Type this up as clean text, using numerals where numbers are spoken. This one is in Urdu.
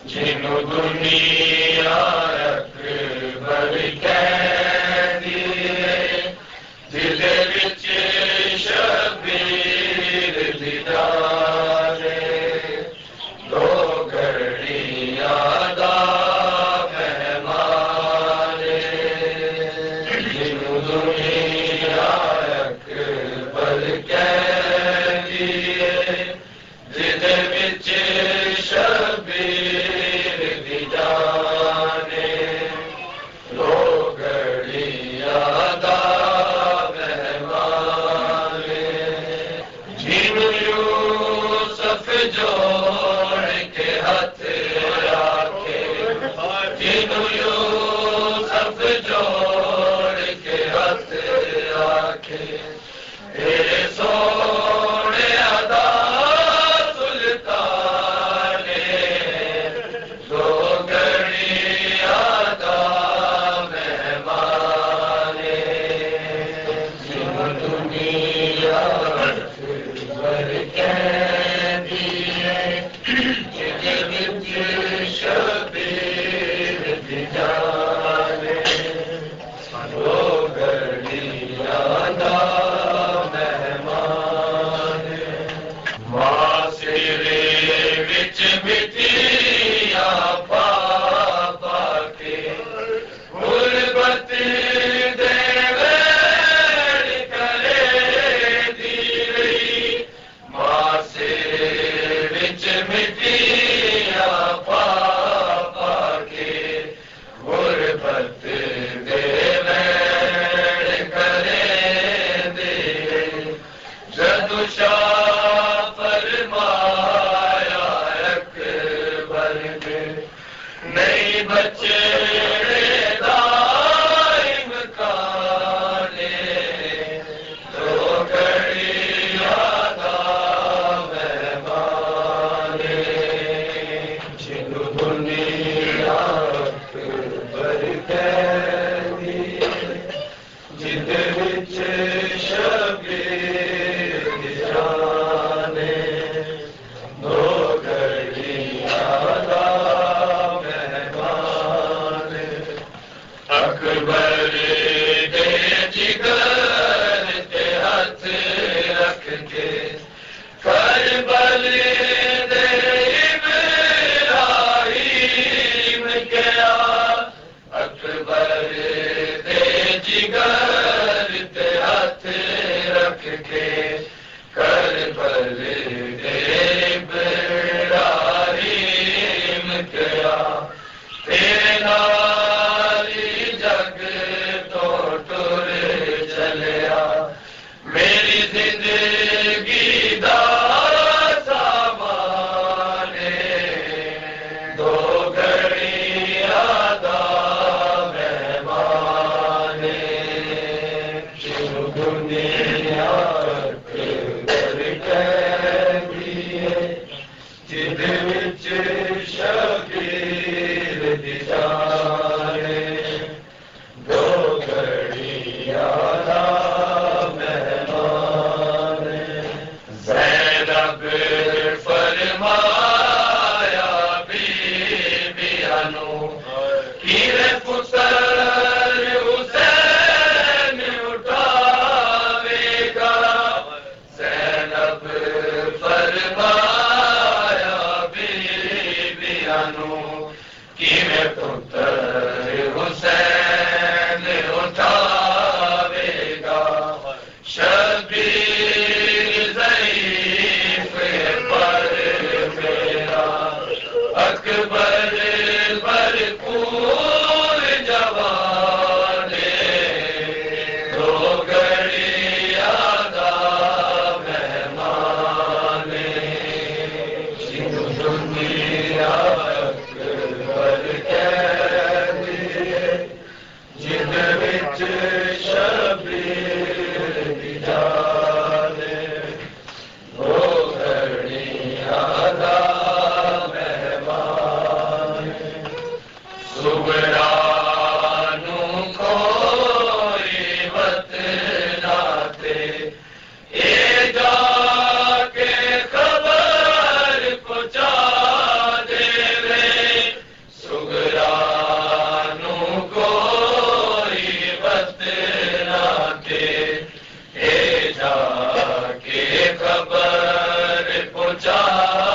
جنوں دنیا اکبر کہندی ہے جدے وچ شبیر دیدار دو گھڑیاں دا مہمان جنوں دنیا اکبر کہندی ہے جدے وچ شبیر جوڑ کے ہاتھ رکھے جنوں یوسف جوڑ کے ہاتھ رکھے تیرے سونے ادا سلطان دو گھڑیاں دا مہمان جنوں دنیا اکبر کہندی شبیر دیدار دو گھڑیاں دا مہمان معاشرے وچ مٹیاں پا پا کے غربت دے ویڑ کرے دی رہی معاشرے وچ مٹیاں پا پا کے غربت دے ویڑ کرے دے جدو شاہ فرمایا اکبر نے نہیں بچے دائم کانے دو گھڑیاں دا مہمان جنوں دنیا اکبر کہندی جدے وچ شبیر جان دو گھڑیاں دا مہمان اکبر دے جگر تے ہاتھ رکھ کے کربل دے ابراہیم کیا اکبر دے جگر تے ہاتھ رکھ کے کربل دے ابراہیم کیا تیرے نال جگ تو ٹر چلیا میری زندگی دا سامان دو گھڑیاں دا مہمان جنوں دنیا اکبر کہندی ہے جدے وچ شبیر دیدار دو گھڑیاں دا مہمان زینب فرمایا بیبیاں نوں کیویں پتر حسین اٹھاوے گا زینب فرمایا بیبیاں نوں کیویں پتر حسین اٹھاوے گا شبیر ضعیف پر میرا اکبر بھرپور جوان دو گھڑیاں دا مہمان جنوں دنیا اکبر کہندی ہے جدے وچ شبیر دیدار دو گھڑیاں دا مہمان پہنچا